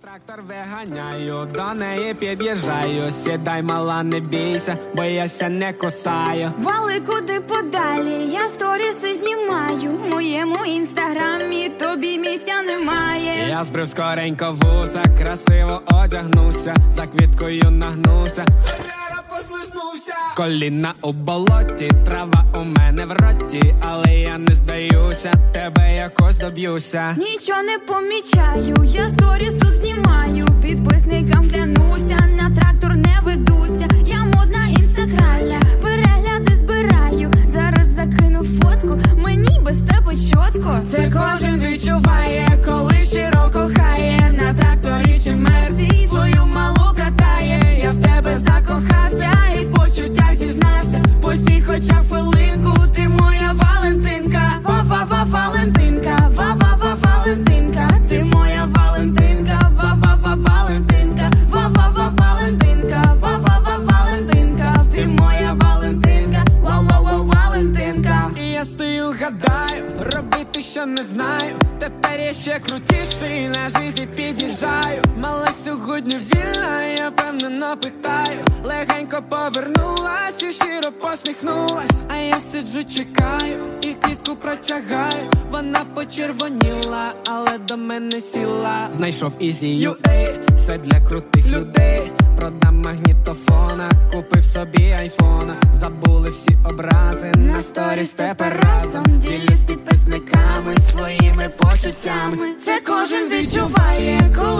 трактор виганяю, до неї під'їжджаю. Сідай, мала, не бійся, бо я ся не кусаю. Вали куди подалі, я сторіси знімаю. В моєму інстаграмі тобі місця немає. Я збрив скоренько вуса, красиво одягнуся, за квіткою нагнуся, послизнувся. Коліна у болоті, трава у мене в роті, але я не здаюся, тебе якось доб'юся. Нічого не помічаю, я сторіс тут знімаю. Підписникам клянуся, на трактор не ведуся. Я модна інстаграмля, перегляди збираю. Зараз закину фотку, мені без тебе чітко. Це кожен відчуває, коли щиро кохає. На тракторі чи мерзі свою малу катає. Я в тебе закохався і в почуттях зізнався. Постій хоча б хвилинку, ти моя Валентинка. Ва-ва-ва, Валентинка, ва-ва-ва, Валентинка. Ти моя Валентинка, ва-ва-ва, Валентинка. Ва-ва-ва, Валентинка, ва-ва-ва, Валентинка. Ти моя Валентинка, ва-ва-ва, Валентинка. І я стою, гадаю, робити що не знаю. Тепер я ще крутіший, на житті під'їжджаю. Мала сьогодні вільна, я впевнено питаю. Легенько повернулась і щиро посміхнулась. А я сиджу, чекаю і квітку протягаю. Вона почервоніла, але до мене сіла. Знайшов Easy.ua, все для крутих людей. Продам магнітофона, купив собі айфона. Забули всі образи, на сторіс тепер разом. Ділюсь з підписниками своїми почуттями. Це кожен відчуває, коли